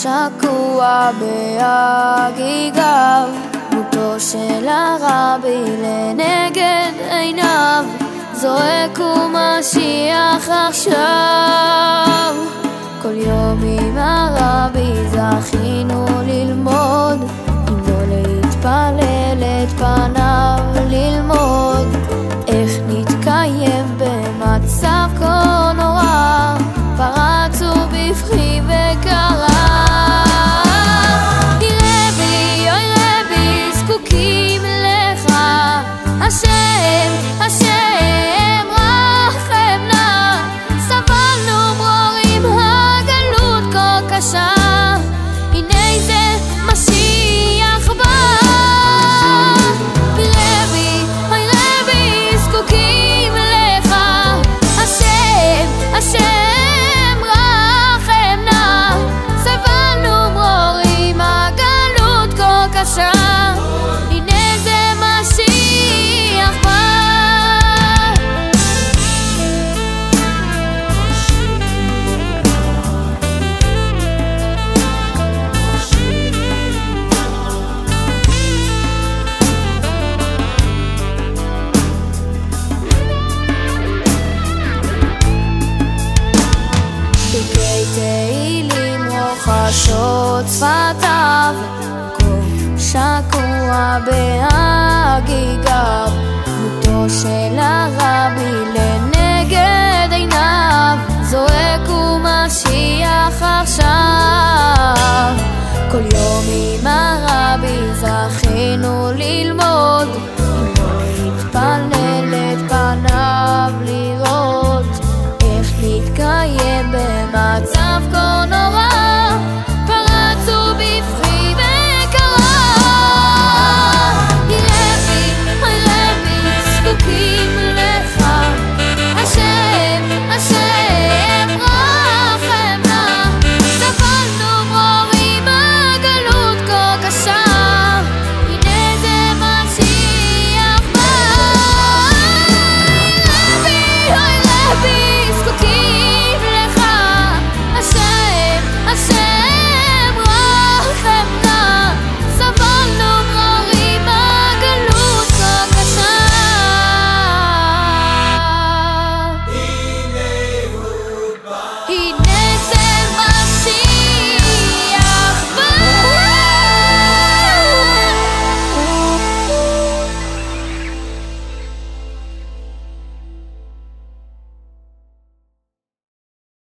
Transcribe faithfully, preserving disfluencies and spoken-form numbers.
שקוע בהגיגיו, דמותו של הרבי לנגד עיניו, זועק ומשיח עכשיו. כל יום עם הרבי זכינו ללמוד, אם לא להתפלל את פניו ללמוד, איך נתקיים במצב כה נורא, פרצו בבכי וקרא. רבי, אוי רבי, זקוקים לך, השם, השם רחם נא, סבלנו מרורים הגלות כה קשה, הנה זה משיח בא. רבי, אוי רבי, זקוקים לך, השם, השם רחם נא, סבלנו מרורים הגלות כה קשה, הנה זה משיח בא. פרקי תהילים רוחשות שפתיו, כה שקוע בהגיגיו, דמותו של הרבי לנגד עיניו, זועק ומשיח עכשיו.